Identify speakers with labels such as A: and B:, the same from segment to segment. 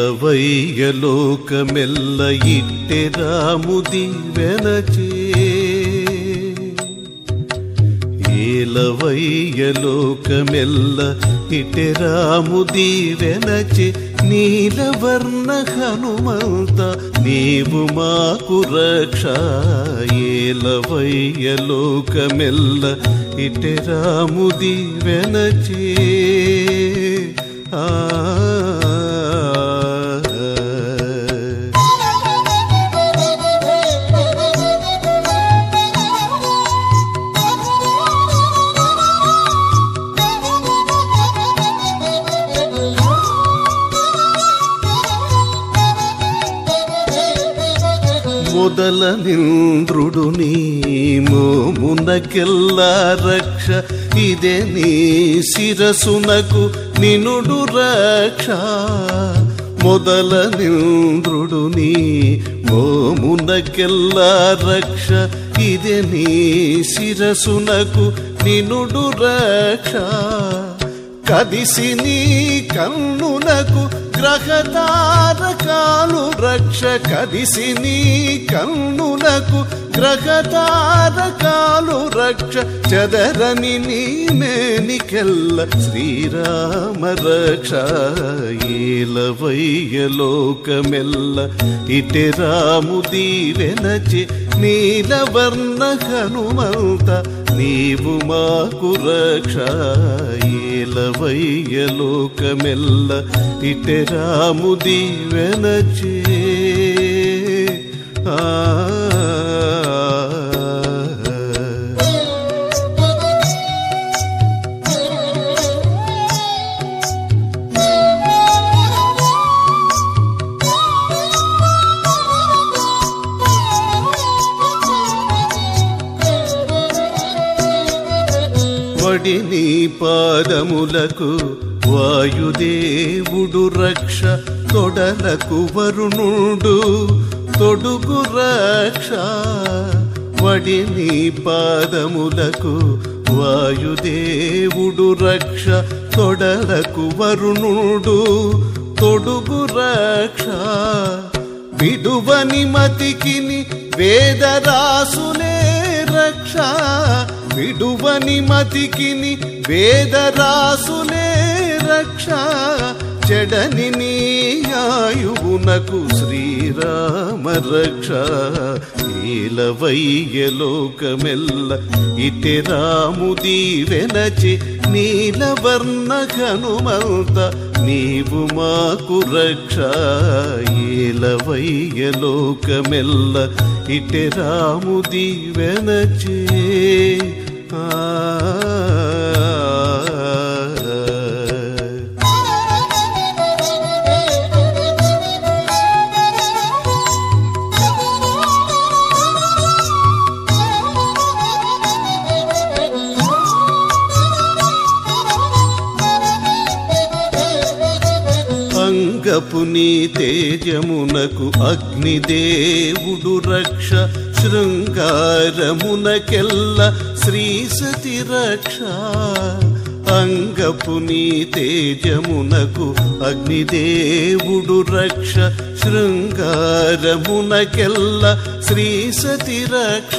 A: ఏలవయ్య లోకమెల్ల ఇట్టె రాముది వెనచే ఏలవయ్య లోకమెల్ల ఇట్టె రాముది వెనచే నీలవర్ణ హనుమంత నీవు మాకు రక్ష ఏలవయ్య లోకమెల్ల ఇట్టె రాముది వెనచే మొదలనింద్రుడు నీ మోమునకెల్లా రక్ష ఇదే నీ శిరసునకు నినుడు రక్ష మొదలనింద్రుడు నీ మోమునకెల్లా రక్ష ఇదే నీ శిరసునకు నినుడు రక్ష కదిసి నీ కన్నునకు గ్రహతారకాలు రక్ష కదిసి నీ కన్నునకు గ్రహతారకాలు రక్ష చదరని నీ మేనికెల్ల శ్రీరామ రక్ష ఏలవయ్య లోకమెల్ల ఇటె రాముది వెనచే నీలవర్ణ హనుమంత నీవు మాకు రక్ష ఏలవయ్య లోకమెల్ల ఇటె రాముది వెనచే వడిని పాదములకు వాయుదేవుడు రక్ష తొడలకు వరుణుడు తొడుగు రక్ష వడిని పాదములకు వాయుదేవుడు రక్ష తొడలకు వరుణుడు తొడుగు రక్ష విడువని మతికిని వేదరాసులే రక్ష విడువని మతికిని వేదరాసులే రక్ష చెడని నీ ఆయువునకు శ్రీరామ రక్ష ఏలవయ్య లోకమెల్ల ఇటె రాముది వెనచే నీలవర్ణ హనుమంత నీవు మాకు రక్ష ఏలవయ్య లోకమెల్ల ఇటె రాముది వెనచే అంగపు నీ తేజమునకు అగ్నిదేవుడు రక్ష శృంగారమునకెల్ల శ్రీ సతి రక్ష అంగపు నీ తేజమునకు అగ్నిదేవుడు రక్ష శృంగారమునకెల్ల శ్రీ సతి రక్ష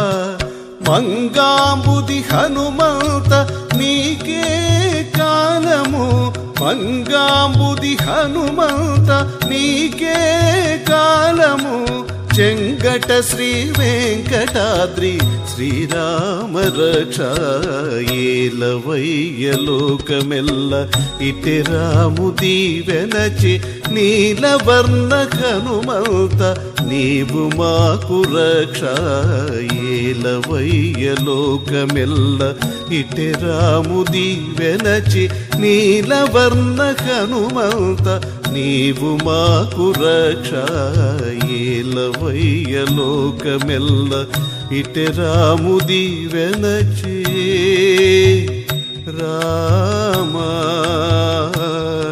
A: మంగాంబుది హనుమంత నీకే కాలము మంగాంబుది హనుమంత నీకే కాలము చెంగట శ్రీ వెంకటాద్రి శ్రీరామ రక్ష ఏలవయ్య లోకమెల్ల ఇటె రాముది వెనచే నీలవర్ణ హనుమంత నీవు మాకు రక్ష ఏలవయ్య లోకమెల్ల ఇటె రాముది వెనచే నీలవర్ణ హనుమంత నీవు మాకు రక్ష ఏలవయ్య లోకమెల్ల ఇటె రాముది వెనచే రామ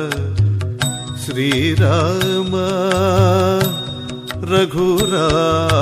A: శ్రీరామ రఘురామ